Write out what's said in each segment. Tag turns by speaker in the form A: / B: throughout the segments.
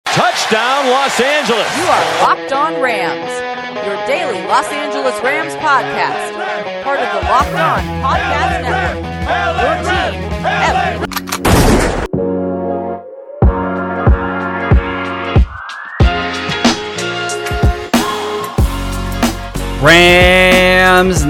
A: Touchdown, Los Angeles.
B: You are Locked On Rams, your daily Los Angeles Rams podcast. Part of the Locked On Podcast Network. Your team every day.
C: Rams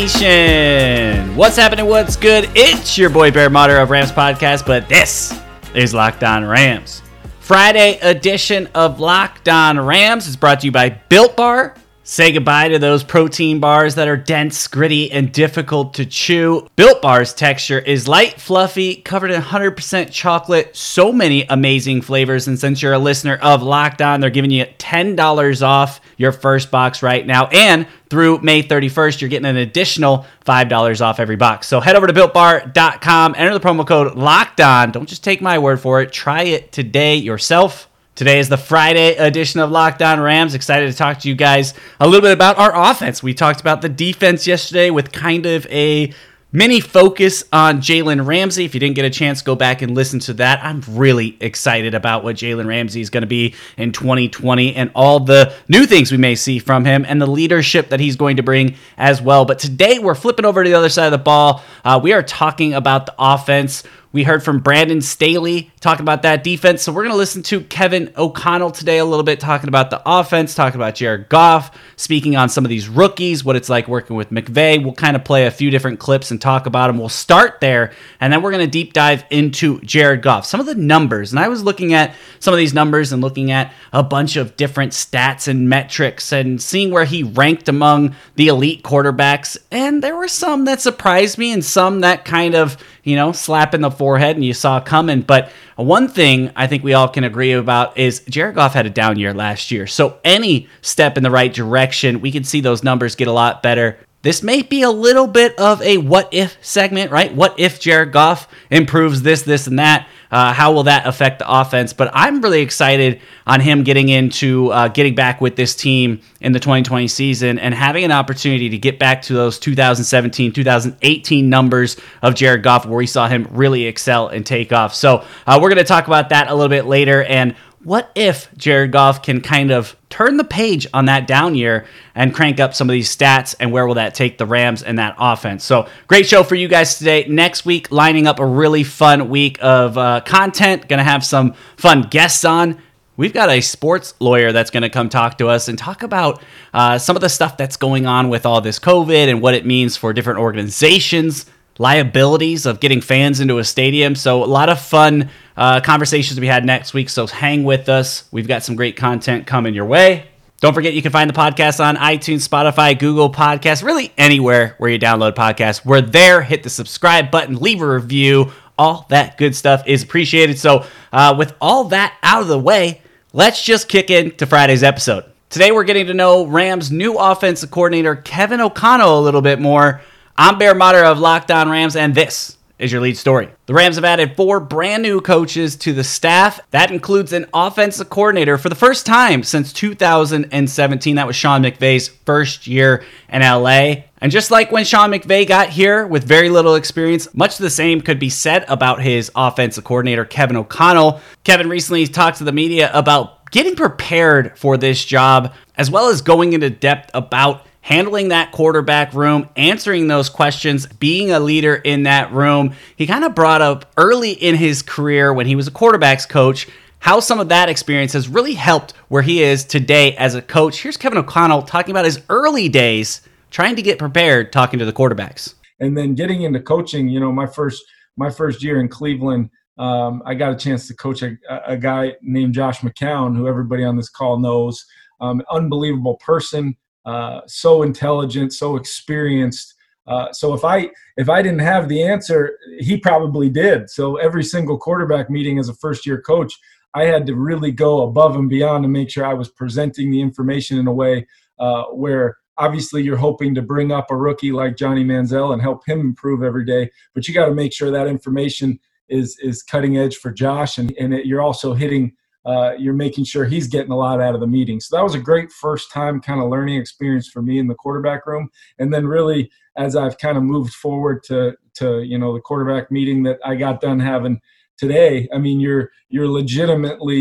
C: Nation. What's happening? What's good? It's your boy Bear Motter of Rams Podcast, but this is Locked On Rams. Friday edition of Locked On Rams is brought to you by Built Bar. Say goodbye to those protein bars that are dense, gritty, and difficult to chew. Built Bar's texture is light, fluffy, covered in 100% chocolate. So many amazing flavors. And since you're a listener of Locked On, they're giving you $10 off your first box right now. And through May 31st, you're getting an additional $5 off every box. So head over to BuiltBar.com, enter the promo code LOCKEDON. Don't just take my word for it. Try it today yourself. Today is the Friday edition of Locked On Rams. Excited to talk to you guys a little bit about our offense. We talked about the defense yesterday with kind of a mini focus on Jalen Ramsey. If you didn't get a chance, go back and listen to that. I'm really excited about what Jalen Ramsey is going to be in 2020 and all the new things we may see from him and the leadership that he's going to bring as well. But today we're flipping over to the other side of the ball. We are talking about the offense. We heard from Brandon Staley talking about that defense. So we're going to listen to Kevin O'Connell today a little bit, talking about the offense, talking about Jared Goff, speaking on some of these rookies, what it's like working with McVay. We'll kind of play a few different clips and talk about them. We'll start there, and then we're going to deep dive into Jared Goff. Some of the numbers, and I was looking at some of these numbers and looking at a bunch of different stats and metrics and seeing where he ranked among the elite quarterbacks, and there were some that surprised me and some that kind of, slap in the forehead and you saw coming. But one thing I think we all can agree about is Jared Goff had a down year last year. So any step in the right direction, we can see those numbers get a lot better. This may be a little bit of a what if segment, right? What if Jared Goff improves this, and that? How will that affect the offense? But I'm really excited on him getting into getting back with this team in the 2020 season and having an opportunity to get back to those 2017, 2018 numbers of Jared Goff where we saw him really excel and take off. So we're going to talk about that a little bit later. And what if Jared Goff can kind of turn the page on that down year and crank up some of these stats, and where will that take the Rams and that offense? So great show for you guys today. Next week, lining up a really fun week of content. Going to have some fun guests on. We've got a sports lawyer that's going to come talk to us and talk about some of the stuff that's going on with all this COVID and what it means for different organizations, liabilities of getting fans into a stadium. So a lot of fun conversations to be had next week. So hang with us. We've got some great content coming your way. Don't forget, you can find the podcast on iTunes, Spotify, Google Podcasts, really anywhere where you download podcasts. We're there. Hit the subscribe button, leave a review. All that good stuff is appreciated. So with all that out of the way, let's just kick into Friday's episode. Today we're getting to know Rams' new offensive coordinator, Kevin O'Connell, a little bit more. I'm Bear Motter of Locked On Rams, and this is your lead story. The Rams have added 4 brand new coaches to the staff. That includes an offensive coordinator for the first time since 2017. That was Sean McVay's first year in LA. And just like when Sean McVay got here with very little experience, much the same could be said about his offensive coordinator, Kevin O'Connell. Kevin recently talked to the media about getting prepared for this job, as well as going into depth about handling that quarterback room, answering those questions, being a leader in that room. He kind of brought up early in his career when he was a quarterback's coach, how some of that experience has really helped where he is today as a coach. Here's Kevin O'Connell talking about his early days, trying to get prepared, talking to the quarterbacks.
D: And then getting into coaching, my first year in Cleveland, I got a chance to coach a guy named Josh McCown, who everybody on this call knows. Unbelievable person. So intelligent, so experienced. So if I didn't have the answer, he probably did. So every single quarterback meeting as a first-year coach, I had to really go above and beyond to make sure I was presenting the information in a way where obviously you're hoping to bring up a rookie like Johnny Manziel and help him improve every day. But you got to make sure that information is cutting edge for Josh, and you're also hitting you're making sure he's getting a lot out of the meeting. So that was a great first time kind of learning experience for me in the quarterback room. And then really, as I've kind of moved forward to the quarterback meeting that I got done having today, I mean, you're legitimately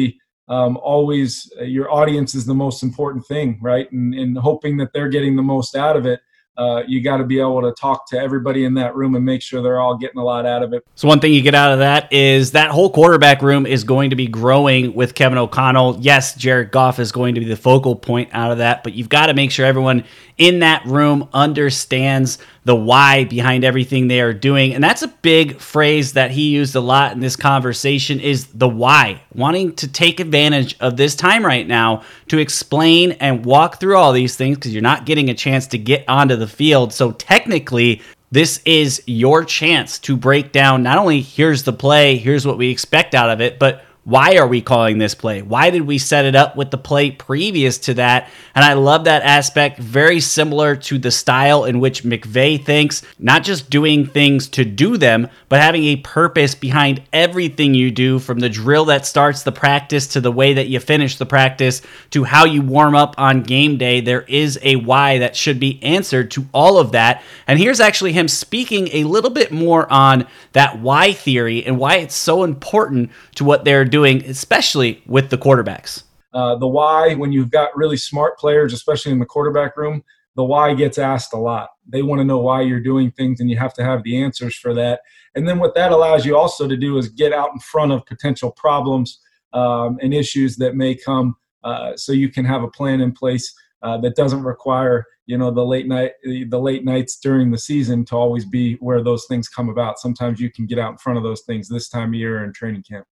D: always your audience is the most important thing, right? And hoping that they're getting the most out of it. You got to be able to talk to everybody in that room and make sure they're all getting a lot out of it.
C: So one thing you get out of that is that whole quarterback room is going to be growing with Kevin O'Connell. Yes, Jared Goff is going to be the focal point out of that, but you've got to make sure everyone in that room understands the why behind everything they are doing. And that's a big phrase that he used a lot in this conversation, is the why. Wanting to take advantage of this time right now to explain and walk through all these things, because you're not getting a chance to get onto the field. So technically, this is your chance to break down not only here's the play, here's what we expect out of it, but why are we calling this play? Why did we set it up with the play previous to that? And I love that aspect, very similar to the style in which McVay thinks, not just doing things to do them, but having a purpose behind everything you do, from the drill that starts the practice to the way that you finish the practice to how you warm up on game day. There is a why that should be answered to all of that. And here's actually him speaking a little bit more on that why theory and why it's so important to what they're doing, especially with the quarterbacks.
D: The why, when you've got really smart players, especially in the quarterback room, the why gets asked a lot. They want to know why you're doing things, and you have to have the answers for that. And then what that allows you also to do is get out in front of potential problems and issues that may come, so you can have a plan in place that doesn't require, the late nights during the season to always be where those things come about. Sometimes you can get out in front of those things this time of year in training camp.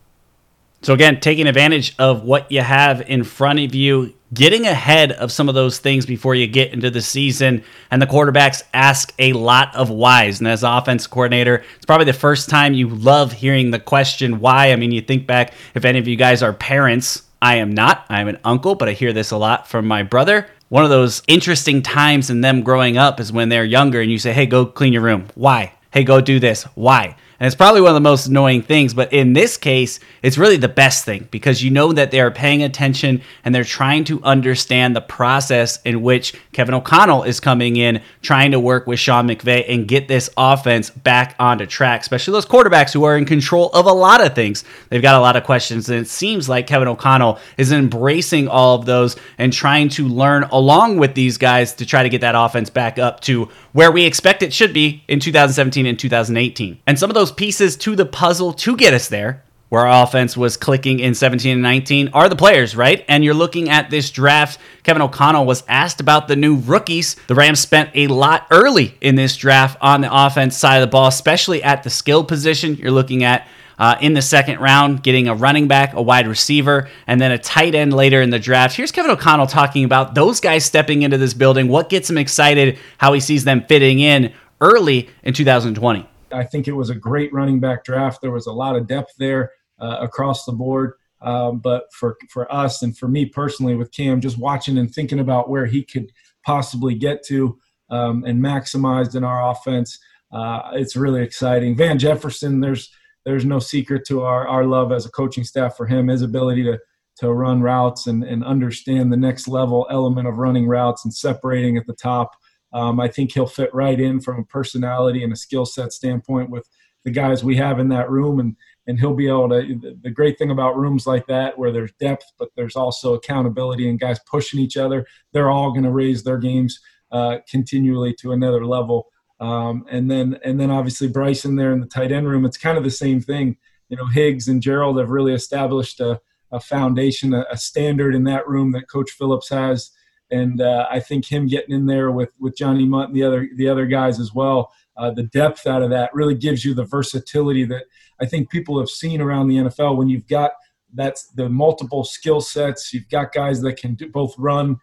C: So again, taking advantage of what you have in front of you, getting ahead of some of those things before you get into the season. And the quarterbacks ask a lot of whys. And as an offensive coordinator, it's probably the first time you love hearing the question why. I mean, you think back, if any of you guys are parents, I am not. I'm an uncle, but I hear this a lot from my brother. One of those interesting times in them growing up is when they're younger and you say, hey, go clean your room. Why? Hey, go do this. Why? And it's probably one of the most annoying things, but in this case, it's really the best thing, because you know that they are paying attention and they're trying to understand the process in which Kevin O'Connell is coming in, trying to work with Sean McVay and get this offense back onto track, especially those quarterbacks who are in control of a lot of things. They've got a lot of questions, and it seems like Kevin O'Connell is embracing all of those and trying to learn along with these guys to try to get that offense back up to where we expect it should be in 2017 and 2018. And some of those pieces to the puzzle to get us there, where our offense was clicking in 17 and 19, are the players, right? And you're looking at this draft. Kevin O'Connell was asked about the new rookies. The Rams spent a lot early in this draft on the offense side of the ball, especially at the skill position. You're looking at in the second round, getting a running back, a wide receiver, and then a tight end later in the draft. Here's Kevin O'Connell talking about those guys stepping into this building, what gets him excited, how he sees them fitting in early in 2020.
D: I think it was a great running back draft. There was a lot of depth there across the board. But for us and for me personally with Cam, just watching and thinking about where he could possibly get to and maximized in our offense, it's really exciting. Van Jefferson, there's no secret to our love as a coaching staff for him, his ability to run routes and understand the next level element of running routes and separating at the top. I think he'll fit right in from a personality and a skill set standpoint with the guys we have in that room. And he'll be able to – the great thing about rooms like that where there's depth but there's also accountability and guys pushing each other, they're all going to raise their games continually to another level. And then obviously Bryson there in the tight end room, it's kind of the same thing. Higgs and Gerald have really established a foundation, a standard in that room that Coach Phillips has. And I think him getting in there with Johnny Mutt and the other guys as well, the depth out of that really gives you the versatility that I think people have seen around the NFL when you've got that's the multiple skill sets. You've got guys that can both run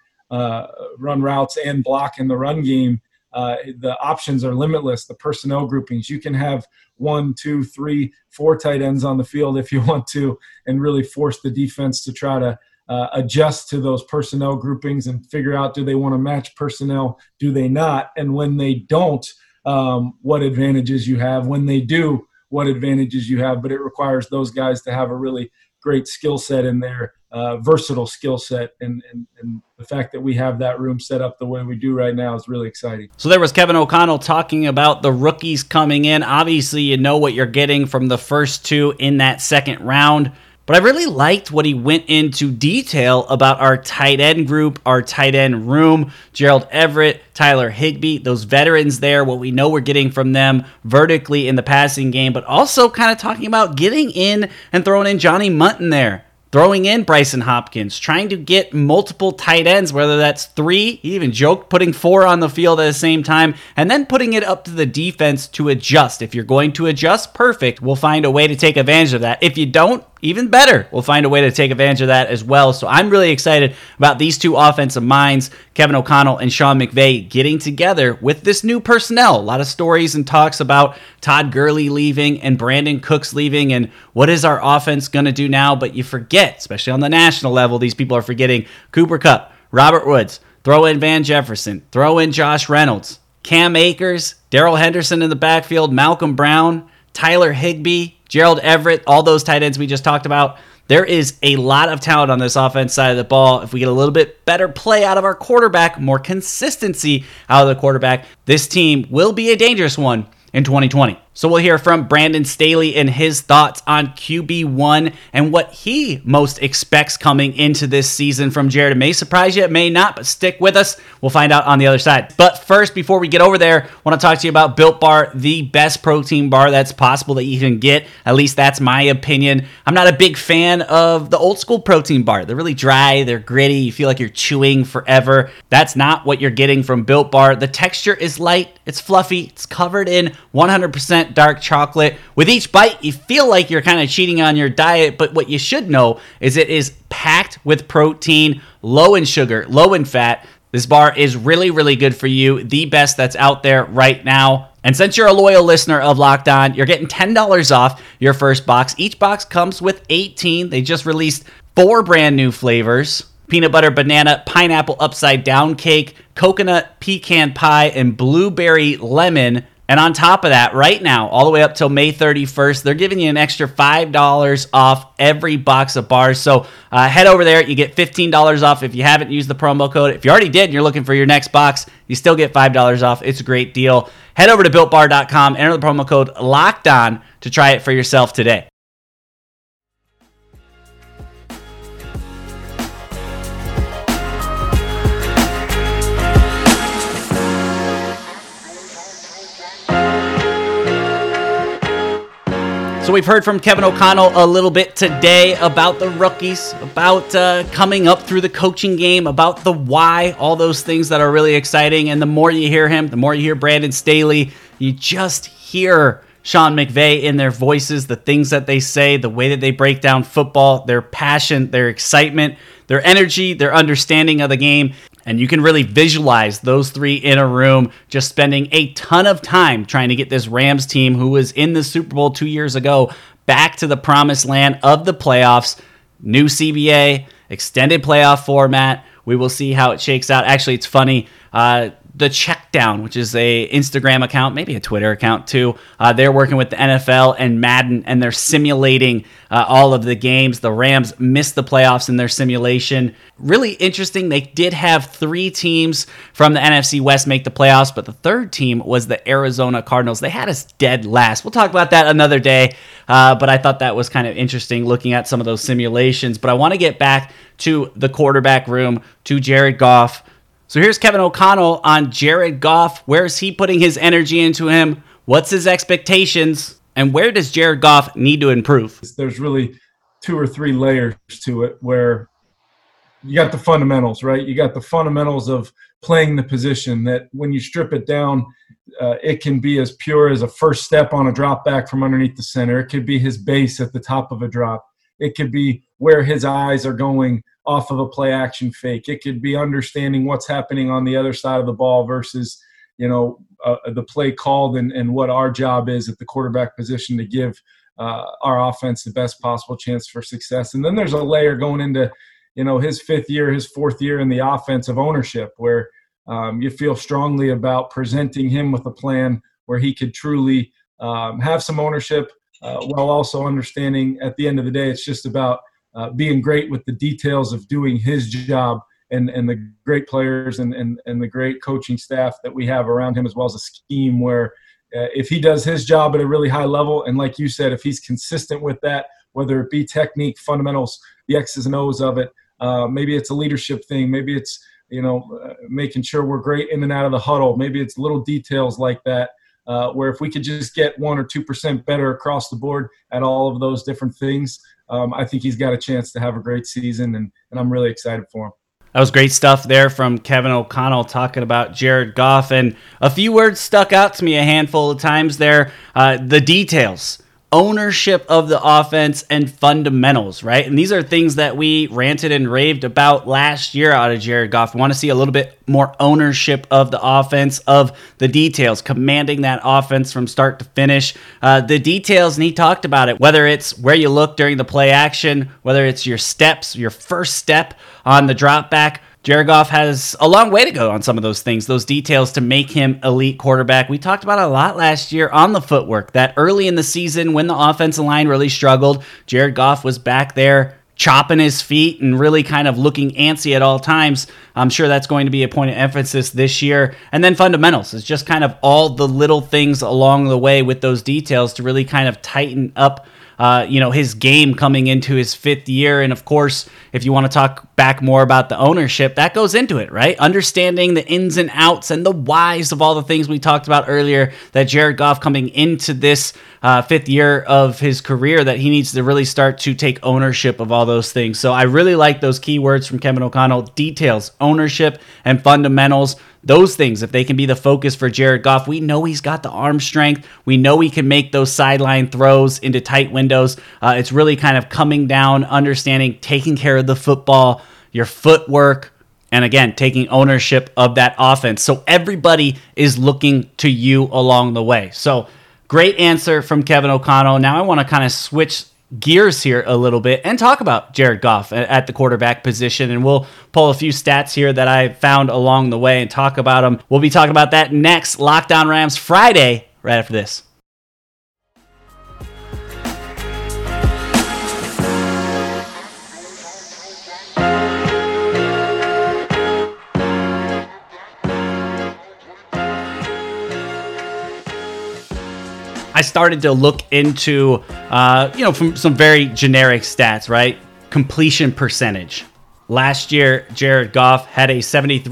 D: routes and block in the run game. The options are limitless. The personnel groupings, you can have 1, 2, 3, 4 tight ends on the field if you want to, and really force the defense to try to adjust to those personnel groupings and figure out, do they want to match personnel? Do they not? And when they don't, what advantages you have. When they do, what advantages you have. But it requires those guys to have a really great skill set in there, versatile skill set. And the fact that we have that room set up the way we do right now is really exciting.
C: So there was Kevin O'Connell talking about the rookies coming in. Obviously, you know what you're getting from the first two in that second round. But I really liked what he went into detail about our tight end group, our tight end room, Gerald Everett, Tyler Higbee, those veterans there, what we know we're getting from them vertically in the passing game, but also kind of talking about getting in and throwing in Johnny Munton there. Throwing in Bryson Hopkins, trying to get multiple tight ends, whether that's 3, he even joked putting 4 on the field at the same time, and then putting it up to the defense to adjust. If you're going to adjust, perfect. We'll find a way to take advantage of that. If you don't, even better. We'll find a way to take advantage of that as well. So I'm really excited about these two offensive minds, Kevin O'Connell and Sean McVay, getting together with this new personnel. A lot of stories and talks about Todd Gurley leaving and Brandon Cooks leaving and what is our offense going to do now? But you forget, especially on the national level, these people are forgetting Cooper Kupp, Robert Woods, throw in Van Jefferson, throw in Josh Reynolds, Cam Akers, Darrell Henderson in the backfield, Malcolm Brown, Tyler Higbee, Gerald Everett, all those tight ends we just talked about. There is a lot of talent on this offense side of the ball. If we get a little bit better play out of our quarterback, more consistency out of the quarterback, this team will be a dangerous one in 2020. So we'll hear from Brandon Staley and his thoughts on QB1 and what he most expects coming into this season from Jared. It may surprise you, it may not, but stick with us. We'll find out on the other side. But first, before we get over there, I want to talk to you about Built Bar, the best protein bar that's possible that you can get. At least that's my opinion. I'm not a big fan of the old school protein bar. They're really dry, they're gritty, you feel like you're chewing forever. That's not what you're getting from Built Bar. The texture is light, it's fluffy, it's covered in 100% dark chocolate. With each bite, you feel like you're kind of cheating on your diet, but what you should know is it is packed with protein, low in sugar, low in fat. This bar is really, really good for you, the best that's out there right now. And since you're a loyal listener of Locked On, you're getting $10 off your first box. Each box comes with 18. They just released 4 brand new flavors: peanut butter, banana, pineapple upside down cake, coconut pecan pie, and blueberry lemon. And on top of that, right now, all the way up till May 31st, they're giving you an extra $5 off every box of bars. So head over there. You get $15 off if you haven't used the promo code. If you already did and you're looking for your next box, you still get $5 off. It's a great deal. Head over to BuiltBar.com, enter the promo code LOCKEDON to try it for yourself today. So we've heard from Kevin O'Connell a little bit today about the rookies, about coming up through the coaching game, about the why, all those things that are really exciting. And the more you hear him, the more you hear Brandon Staley, you just hear Sean McVay in their voices, the things that they say, the way that they break down football, their passion, their excitement, their energy, their understanding of the game. And you can really visualize those 3 in a room just spending a ton of time trying to get this Rams team, who was in the Super Bowl 2 years ago, back to the promised land of the playoffs. New CBA, extended playoff format. We will see how it shakes out. Actually, it's funny. The Checkdown, which is a Instagram account, maybe a Twitter account too. They're working with the NFL and Madden, and they're simulating all of the games. The Rams missed the playoffs in their simulation. Really interesting. They did have 3 teams from the NFC West make the playoffs, but the third team was the Arizona Cardinals. They had us dead last. We'll talk about that another day, but I thought that was kind of interesting looking at some of those simulations. But I want to get back to the quarterback room, to Jared Goff. So here's Kevin O'Connell on Jared Goff. Where is he putting his energy into him? What's his expectations? And where does Jared Goff need to improve?
D: There's really 2 or 3 layers to it, where you got the fundamentals, right? You got the fundamentals of playing the position that when you strip it down, it can be as pure as a first step on a drop back from underneath the center. It could be his base at the top of a drop. It could be where his eyes are going off of a play action fake. It could be understanding what's happening on the other side of the ball versus, the play called and what our job is at the quarterback position to give our offense the best possible chance for success. And then there's a layer going into, his 5th year, his 4th year in the offensive ownership, where you feel strongly about presenting him with a plan where he could truly have some ownership while also understanding at the end of the day, it's just about being great with the details of doing his job and the great players and the great coaching staff that we have around him, as well as a scheme where if he does his job at a really high level, and like you said, if he's consistent with that whether it be technique, fundamentals, the X's and O's of it. Maybe it's a leadership thing. Maybe it's, making sure we're great in and out of the huddle. Maybe it's little details like that, where if we could just get 1 or 2% better across the board at all of those different things, I think he's got a chance to have a great season, and I'm really excited for him.
C: That was great stuff there from Kevin O'Connell talking about Jared Goff. And a few words stuck out to me a handful of times there. The details, ownership of the offense, and fundamentals, right? And these are things that we ranted and raved about last year out of Jared Goff. We want to see a little bit more ownership of the offense, of the details, commanding that offense from start to finish. The details, and he talked about it, whether it's where you look during the play action, whether it's your steps, your first step on the drop back. Jared Goff has a long way to go on some of those things, those details to make him elite quarterback. We talked about it a lot last year on the footwork, that early in the season when the offensive line really struggled, Jared Goff was back there chopping his feet and really kind of looking antsy at all times. I'm sure that's going to be a point of emphasis this year. And then fundamentals is just kind of all the little things along the way with those details to really kind of tighten up his game coming into his 5th year. And of course, if you want to talk back more about the ownership, that goes into it, right? Understanding the ins and outs and the whys of all the things we talked about earlier, that Jared Goff coming into this 5th year of his career, that he needs to really start to take ownership of all those things. So I really like those key words from Kevin O'Connell: details, ownership, and fundamentals. Those things, if they can be the focus for Jared Goff, we know he's got the arm strength. We know he can make those sideline throws into tight windows. It's really kind of coming down, understanding, taking care of the football, your footwork, and again, taking ownership of that offense. So everybody is looking to you along the way. So great answer from Kevin O'Connell. Now I want to kind of switch gears here a little bit and talk about Jared Goff at the quarterback position, and we'll pull a few stats here that I found along the way and talk about them. We'll be talking about that next. Locked On Rams Friday, right after this. I started to look into, from some very generic stats, right? Completion percentage. Last year, Jared Goff had a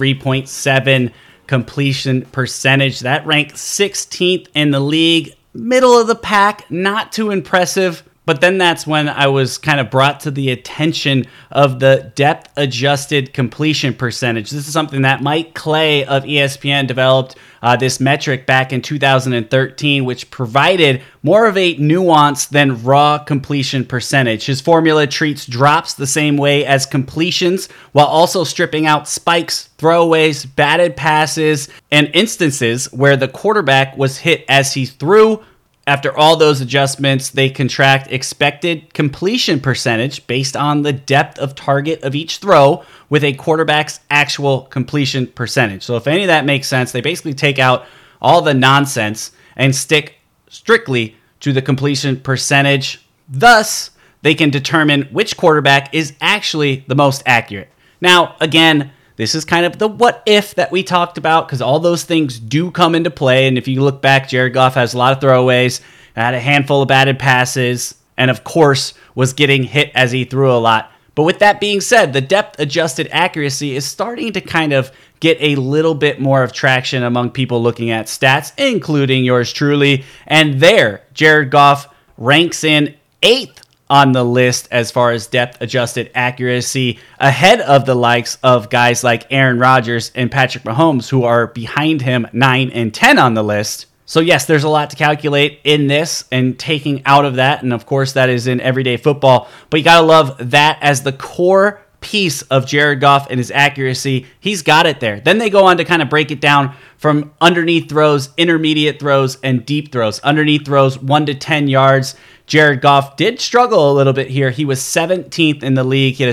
C: 73.7 completion percentage. That ranked 16th in the league, middle of the pack, not too impressive. But then that's when I was kind of brought to the attention of the depth-adjusted completion percentage. This is something that Mike Clay of ESPN developed this metric back in 2013, which provided more of a nuance than raw completion percentage. His formula treats drops the same way as completions, while also stripping out spikes, throwaways, batted passes, and instances where the quarterback was hit as he threw. After all those adjustments, they contract expected completion percentage based on the depth of target of each throw with a quarterback's actual completion percentage. So if any of that makes sense, they basically take out all the nonsense and stick strictly to the completion percentage. Thus, they can determine which quarterback is actually the most accurate. Now, again, this is kind of the what if that we talked about, because all those things do come into play. And if you look back, Jared Goff has a lot of throwaways, had a handful of batted passes, and of course was getting hit as he threw a lot. But with that being said, the depth-adjusted accuracy is starting to kind of get a little bit more of traction among people looking at stats, including yours truly. And there, Jared Goff ranks in 8th on the list as far as depth-adjusted accuracy, ahead of the likes of guys like Aaron Rodgers and Patrick Mahomes, who are behind him 9 and 10 on the list. So yes, there's a lot to calculate in this and taking out of that, and of course that is in everyday football, but you gotta love that as the core piece of Jared Goff and his accuracy. He's got it there. Then they go on to kind of break it down from underneath throws, intermediate throws, and deep throws. Underneath throws, 1 to 10 yards. Jared Goff did struggle a little bit here. He was 17th in the league. He had a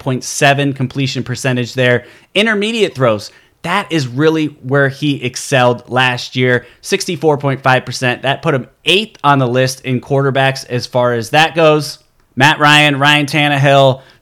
C: 79.7 completion percentage there. Intermediate throws, that is really where he excelled last year, 64.5%. That put him 8th on the list in quarterbacks as far as that goes. Matt Ryan, Ryan Tannehill,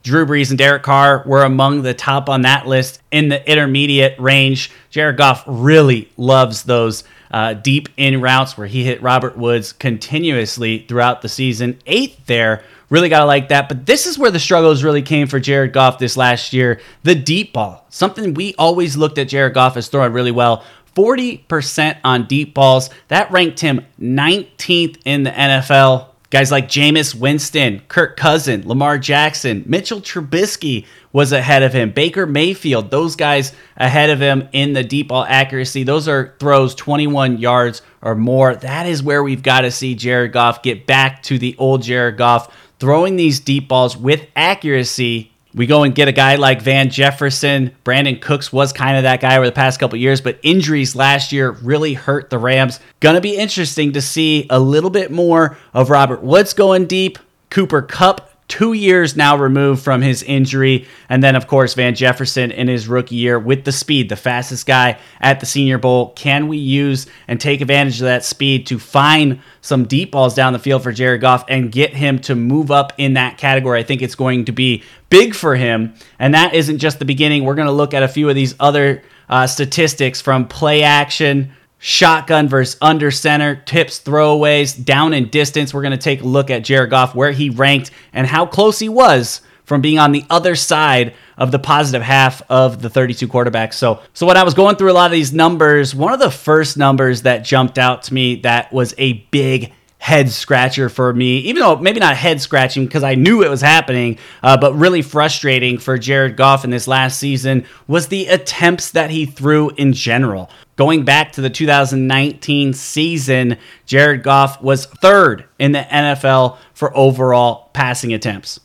C: Drew Brees and Derek Carr were among the top on that list in the intermediate range. Jared Goff really loves those deep in routes where he hit Robert Woods continuously throughout the season. 8th there. Really got to like that. But this is where the struggles really came for Jared Goff this last year. The deep ball. Something we always looked at Jared Goff as throwing really well. 40% on deep balls. That ranked him 19th in the NFL. Guys like Jameis Winston, Kirk Cousins, Lamar Jackson, Mitchell Trubisky was ahead of him. Baker Mayfield, those guys ahead of him in the deep ball accuracy. Those are throws 21 yards or more. That is where we've got to see Jared Goff get back to the old Jared Goff, throwing these deep balls with accuracy. We go and get a guy like Van Jefferson. Brandon Cooks was kind of that guy over the past couple years, but injuries last year really hurt the Rams. Gonna be interesting to see a little bit more of Robert Woods going deep. Cooper Kupp, 2 years now removed from his injury. And then, of course, Van Jefferson in his rookie year with the speed, the fastest guy at the Senior Bowl. Can we use and take advantage of that speed to find some deep balls down the field for Jared Goff and get him to move up in that category? I think it's going to be big for him. And that isn't just the beginning. We're going to look at a few of these other statistics from play action, shotgun versus under center, tips, throwaways, down and distance. We're going to take a look at Jared Goff, where he ranked and how close he was from being on the other side of the positive half of the 32 quarterbacks. So when I was going through a lot of these numbers, one of the first numbers that jumped out to me that was a big head scratcher for me, even though maybe not head scratching because I knew it was happening, but really frustrating for Jared Goff in this last season, was the attempts that he threw in general. Going back to the 2019 season, Jared Goff was 3rd in the NFL for overall passing attempts.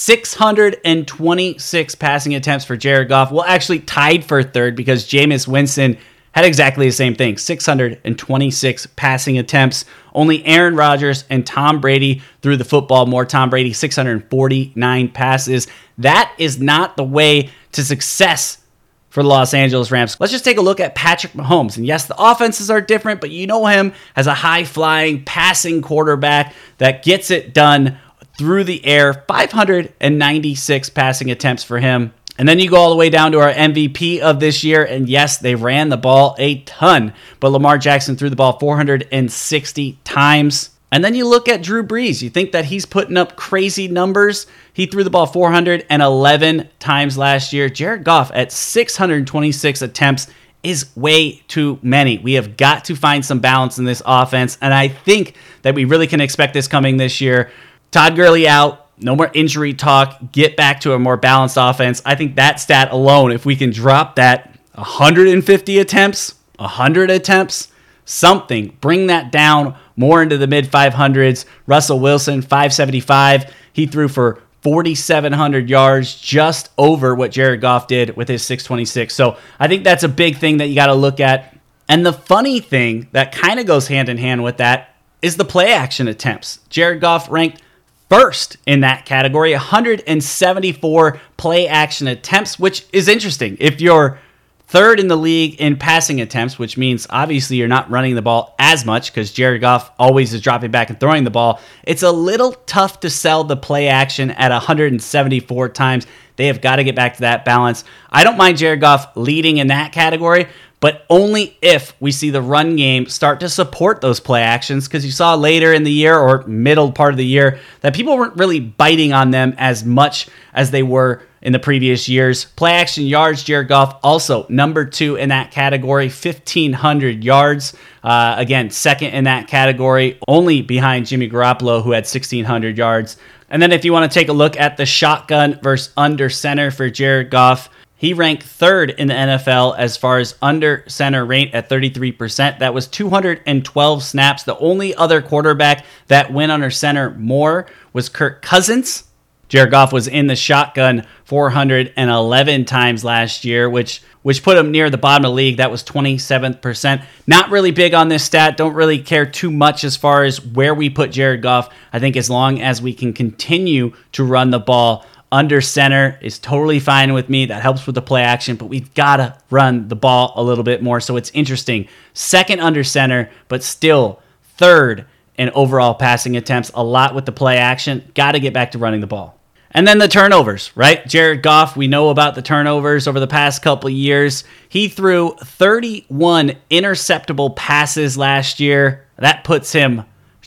C: 626 passing attempts for Jared Goff. Well, actually tied for 3rd because Jameis Winston had exactly the same thing, 626 passing attempts. Only Aaron Rodgers and Tom Brady threw the football more. Tom Brady, 649 passes. That is not the way to success for the Los Angeles Rams. Let's just take a look at Patrick Mahomes. And yes, the offenses are different, but you know him as a high-flying, passing quarterback that gets it done through the air. 596 passing attempts for him. And then you go all the way down to our MVP of this year, and yes, they ran the ball a ton, but Lamar Jackson threw the ball 460 times. And then you look at Drew Brees. You think that he's putting up crazy numbers. He threw the ball 411 times last year. Jared Goff at 626 attempts is way too many. We have got to find some balance in this offense, and I think that we really can expect this coming this year. Todd Gurley out. No more injury talk. Get back to a more balanced offense. I think that stat alone, if we can drop that 150 attempts, 100 attempts, something, bring that down more into the mid 500s. Russell Wilson, 575. He threw for 4,700 yards, just over what Jared Goff did with his 626. So I think that's a big thing that you got to look at. And the funny thing that kind of goes hand in hand with that is the play action attempts. Jared Goff ranked 1st in that category, 174 play action attempts, which is interesting. If you're 3rd in the league in passing attempts, which means obviously you're not running the ball as much because Jared Goff always is dropping back and throwing the ball, it's a little tough to sell the play action at 174 times. They have got to get back to that balance. I don't mind Jared Goff leading in that category, but only if we see the run game start to support those play actions, because you saw later in the year or middle part of the year that people weren't really biting on them as much as they were in the previous years. Play action yards, Jared Goff also number 2 in that category, 1,500 yards. Again, 2nd in that category, only behind Jimmy Garoppolo, who had 1,600 yards. And then if you want to take a look at the shotgun versus under center for Jared Goff, he ranked 3rd in the NFL as far as under center rate at 33%. That was 212 snaps. The only other quarterback that went under center more was Kirk Cousins. Jared Goff was in the shotgun 411 times last year, which put him near the bottom of the league. That was 27%. Not really big on this stat. Don't really care too much as far as where we put Jared Goff. I think as long as we can continue to run the ball, under center is totally fine with me. That helps with the play action, but we've got to run the ball a little bit more. So it's interesting. 2nd under center, but still 3rd in overall passing attempts. A lot with the play action. Got to get back to running the ball. And then the turnovers, right? Jared Goff, we know about the turnovers over the past couple of years. He threw 31 interceptable passes last year. That puts him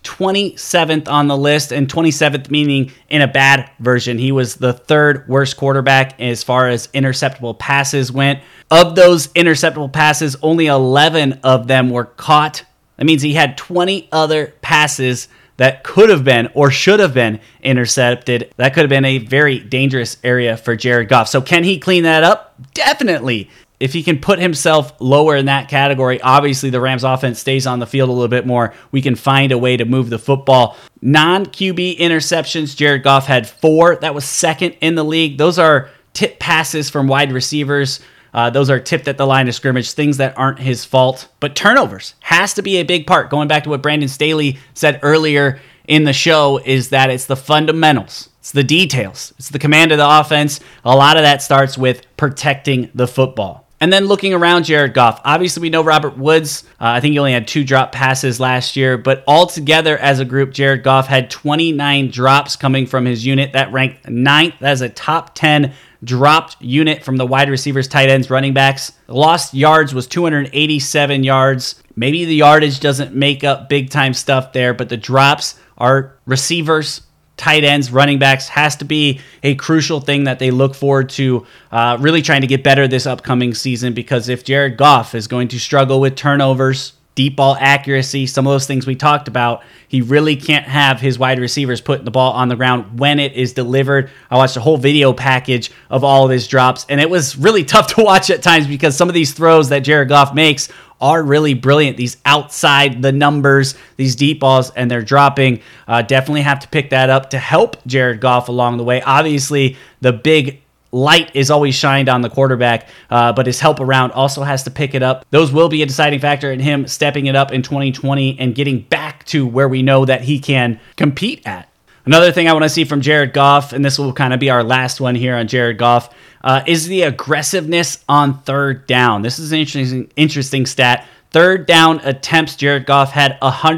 C: 27th on the list, and 27th meaning in a bad version. He was the third worst quarterback as far as interceptable passes went. Of those interceptable passes, only 11 of them were caught. That means he had 20 other passes that could have been or should have been intercepted. That could have been a very dangerous area for Jared Goff. So can he clean that up? Definitely. If he can put himself lower in that category, obviously the Rams offense stays on the field a little bit more. We can find a way to move the football. Non-QB interceptions, Jared Goff had 4. That was second in the league. Those are tip passes from wide receivers. Those are tipped at the line of scrimmage, things that aren't his fault. But turnovers has to be a big part. Going back to what Brandon Staley said earlier in the show is that it's the fundamentals. It's the details. It's the command of the offense. A lot of that starts with protecting the football. And then looking around Jared Goff, obviously we know Robert Woods, I think he only had 2 drop passes last year, but altogether as a group, Jared Goff had 29 drops coming from his unit. That ranked 9th. That is a top 10 dropped unit from the wide receivers, tight ends, running backs. Lost yards was 287 yards. Maybe the yardage doesn't make up big time stuff there, but the drops are receivers, tight ends, running backs, has to be a crucial thing that they look forward to really trying to get better this upcoming season, because if Jared Goff is going to struggle with turnovers, deep ball accuracy, some of those things we talked about, he really can't have his wide receivers putting the ball on the ground when it is delivered. I watched a whole video package of all of his drops, and it was really tough to watch at times because some of these throws that Jared Goff makes are really brilliant. These outside the numbers, these deep balls, and they're dropping. Definitely have to pick that up to help Jared Goff along the way. Obviously, the big light is always shined on the quarterback, but his help around also has to pick it up. Those will be a deciding factor in him stepping it up in 2020 and getting back to where we know that he can compete at. Another thing I want to see from Jared Goff, and this will kind of be our last one here on Jared Goff, is the aggressiveness on third down. This is an interesting stat. Third down attempts, Jared Goff had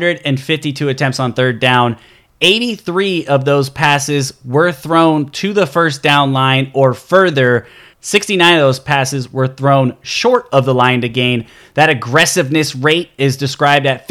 C: 152 attempts on third down. 83 of those passes were thrown to the first down line or further. 69 of those passes were thrown short of the line to gain. That aggressiveness rate is described at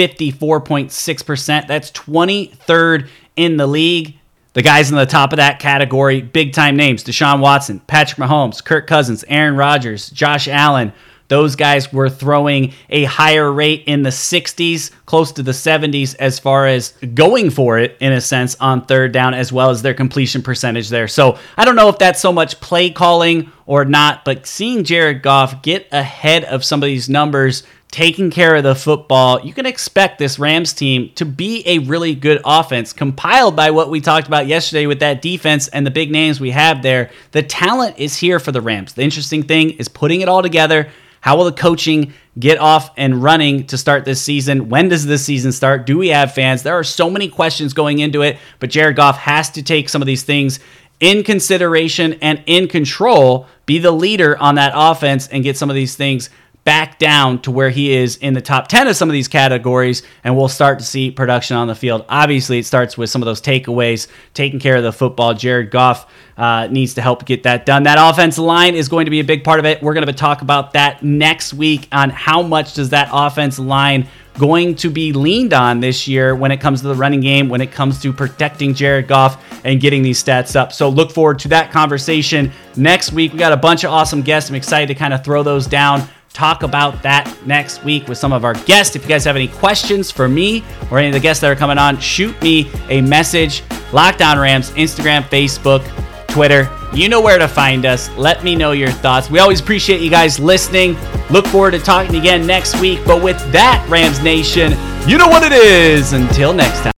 C: 54.6%. That's 23rd in the league. The guys in the top of that category, big-time names, Deshaun Watson, Patrick Mahomes, Kirk Cousins, Aaron Rodgers, Josh Allen. Those guys were throwing a higher rate in the 60s, close to the 70s as far as going for it, in a sense, on third down, as well as their completion percentage there. So I don't know if that's so much play calling or not, but seeing Jared Goff get ahead of some of these numbers, taking care of the football, you can expect this Rams team to be a really good offense, compiled by what we talked about yesterday with that defense and the big names we have there. The talent is here for the Rams. The interesting thing is putting it all together. How will the coaching get off and running to start this season? When does this season start? Do we have fans? There are so many questions going into it, but Jared Goff has to take some of these things in consideration and in control, be the leader on that offense and get some of these things back down to where he is in the top 10 of some of these categories, and we'll start to see production on the field. Obviously, it starts with some of those takeaways, taking care of the football. Jared Goff needs to help get that done. That offensive line is going to be a big part of it. We're going to talk about that next week on how much does that offensive line going to be leaned on this year when it comes to the running game, when it comes to protecting Jared Goff and getting these stats up. So look forward to that conversation next week. We got a bunch of awesome guests. I'm excited to kind of throw those down, talk about that next week with some of our guests. If you guys have any questions for me or any of the guests that are coming on, shoot me a message. Locked On Rams, Instagram, Facebook, Twitter. You know where to find us. Let me know your thoughts. We always appreciate you guys listening. Look forward to talking again next week. But with that, Rams Nation, you know what it is. Until next time.